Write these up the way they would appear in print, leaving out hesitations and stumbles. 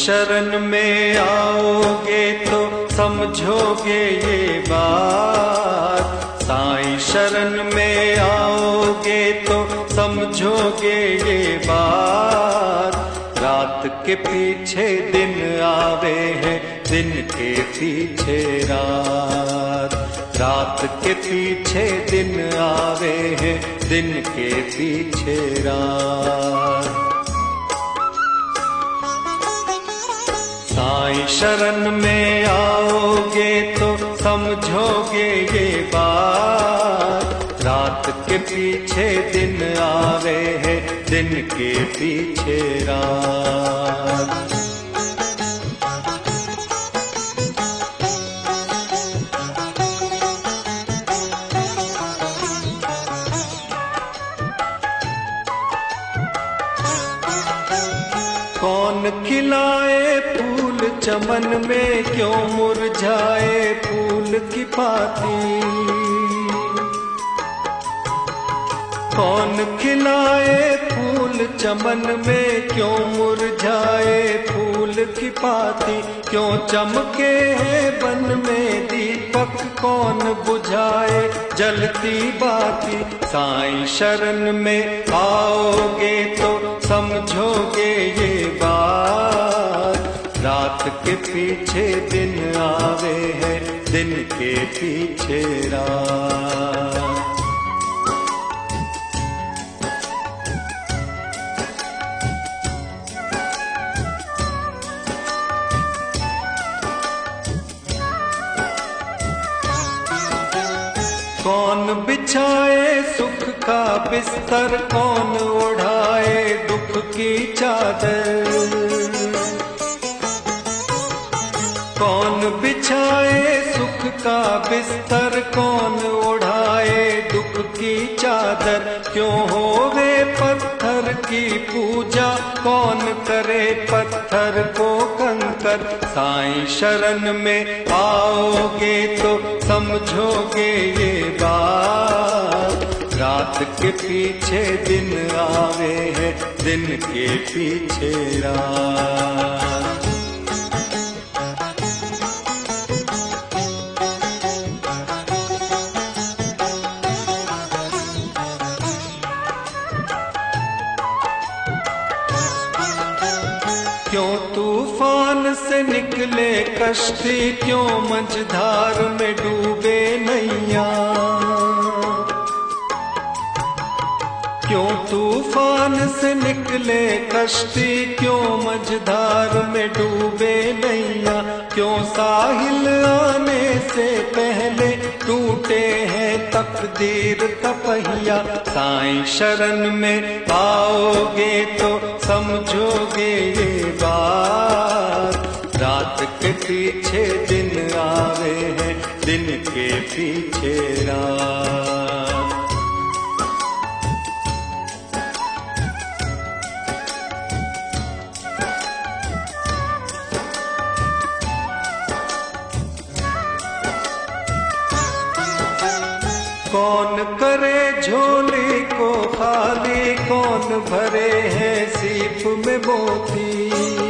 शरण में आओगे तो समझोगे ये बात। साईं शरण में आओगे तो समझोगे ये बात। रात के पीछे दिन आवे हैं, दिन के पीछे रात। रात के पीछे दिन आवे हैं, दिन के पीछे रात। साईं शरण में आओगे तो समझोगे ये बात। रात के पीछे दिन आवे हैं, दिन के पीछे रात। कौन खिलाए फूल चमन में, क्यों मुरझाए फूल की पाती। कौन खिलाए फूल चमन में, क्यों मुरझाए फूल की पाती। क्यों चमके हैं बन में दीपक, कौन बुझाए जलती बाती। साईं शरण में आओगे तो समझोगे ये बात। रात के पीछे दिन आवे हैं, दिन के पीछे रात। कौन बिछाए सुख का बिस्तर, कौन ओढ़ाए दुख की चादर। कौन बिछाए सुख का बिस्तर, कौन ओढ़ाए दुख की चादर। क्यों होवे पत्थर की पूजा, कौन करे पत्थर को कंकर। साईं शरण में आओगे तो समझोगे ये बात। रात के पीछे दिन आवे हैं, दिन के पीछे रात। क्यों तूफान से निकले कश्ती, क्यों मझधार में डूबे नैया। क्यों तूफान से निकले कश्ती, क्यों मझधार में डूबे नैया। क्यों साहिल आने से पहले टूटे हैं तकदीर का पहिया। साईं शरण में आओगे तो समझोगे ये बात। रात के पीछे दिन आवे हैं, दिन के पीछे रात। कौन करे झोली को खाली, कौन भरे हैं सीप में मोती।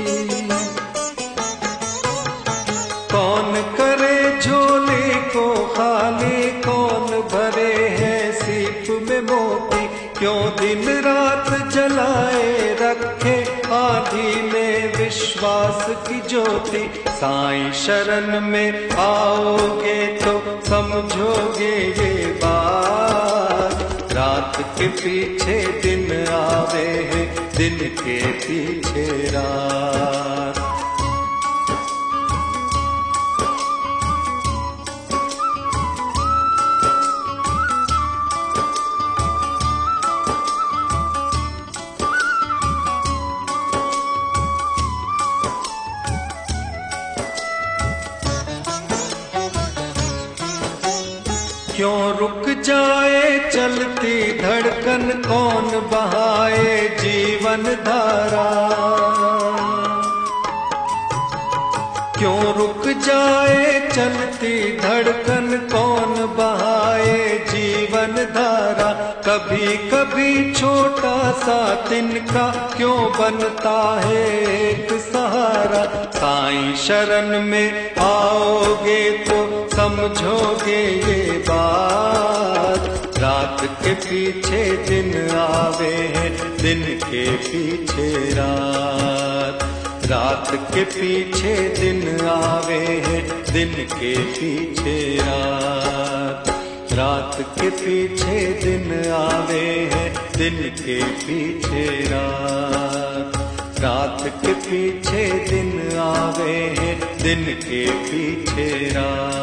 कौन करे झोली को खाली, कौन भरे हैं सीप में मोती। क्यों दिन रात जलाए रखे आँधी में विश्वास की ज्योति। साईं शरण में आओगे तो समझोगे ये बात। रात के पीछे दिन आवे हैं, दिन के पीछे रात। क्यों रुक जाए चलती धड़कन, कौन बहाए जीवन धारा। क्यों रुक जाए चलती धड़कन, कौन बहाए जीवन धारा। कभी कभी छोटा सा तिनका क्यों बनता है एक सहारा। साईं शरण में आओगे तो समझोगे ये बात। रात के पीछे दिन आवे हैं, दिन के पीछे रात। रात के पीछे दिन आवे हैं, दिन के पीछे रात। रात के पीछे दिन आवे हैं, दिन के पीछे रात। रात के पीछे दिन आवे हैं, दिन के पीछे रात।